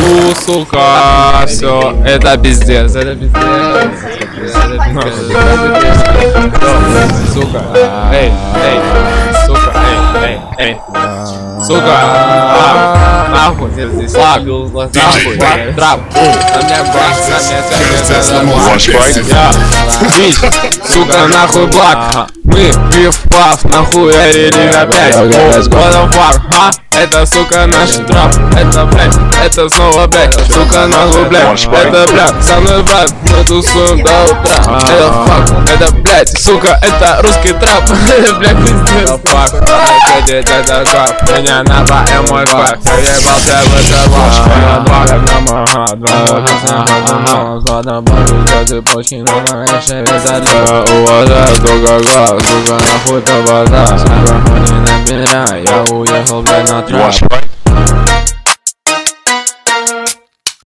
сука, все, это пиздец, это пиздец, сука, эй, сука, эй, сука, нахуй, здесь лаг, нахуй, трап, на меня бич, сука, нахуй блак, мы пиф-паф, нахуярили опять, what the fuck, ха? Это, сука, наш трап, это, блядь, это снова, блядь, сука, нахуй, блядь, это, блядь, со мной, брат, мы тусуем до утра, это факт, это, блядь, сука, это русский трап, блядь, пиздец, факт, это трап, меня на БМ мой факт, я ебался в это ваш, я двагов на мага, ладно, борюсь, ты почти на моей видали, уважаю, сука, нахуй то вода, сука, не набирай, я уехал, блядь, на трап.